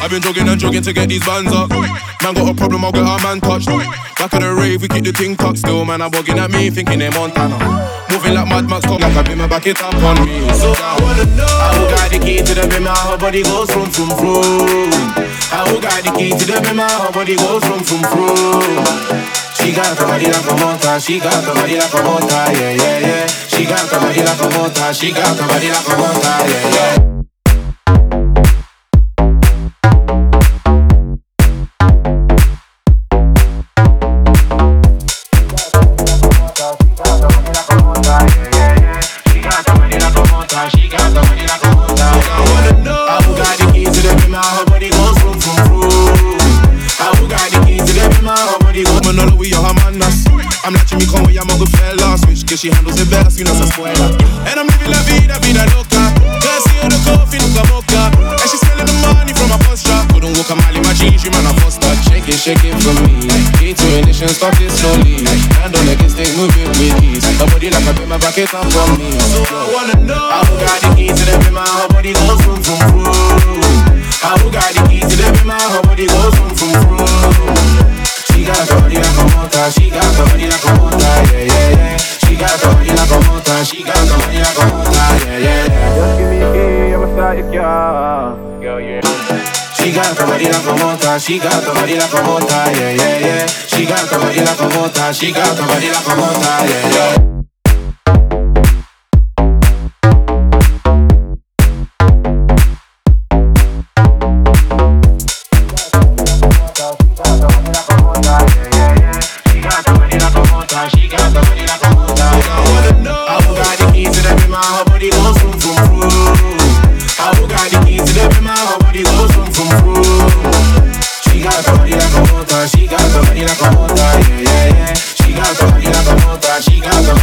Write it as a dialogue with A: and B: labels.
A: I've been jogging and jogging to get these bands up. Man got a problem, I'll get our man touched. Back at the rave, we keep the ting tucked still. Man, I'm bugging at me, thinking they're Montana. Moving like Mad Max, talk like I've been back it up on me. So I wanna know how who got the key to the bimmer, her body goes from vroom. How who got the key to the bimmer, her body goes from vroom. She got the body like a motor, she got the body like a motor, yeah, yeah, yeah. She got the body like a motor, she got the body like a motor, yeah, yeah. I'm like Jimmy Conway, I'm a good fella. Switch, cause she handles it better, soon as I spoil her. And I'm living la vida loca. Girl, see her the coffee, nunca mocha. And she's spending the money from my posture. Couldn't walk a mile in my jeans, she man a foster. Shake it for me. Key to ignition, start it slowly. Hand on the kiss, stick, move it with ease. Her body like a bit, my back it up from me. So I wanna know how who got the key to the bimmer, her body goes from vroom. How who got the key to the bimmer, her body goes from vroom. She got the body like a motor, she got the body like a motor, yeah, yeah, yeah. She got the body like a motor, she got the body like a motor, yeah, yeah, yeah. Just give me a key, I'ma start your car, girl, yeah. She got the body like a motor, she got the body like a motor, yeah, yeah, yeah. She got the body like a motor, she got the body like a motor, yeah, yeah. She got the body like a motor, yeah, yeah, yeah. She got the body like a motor, she got the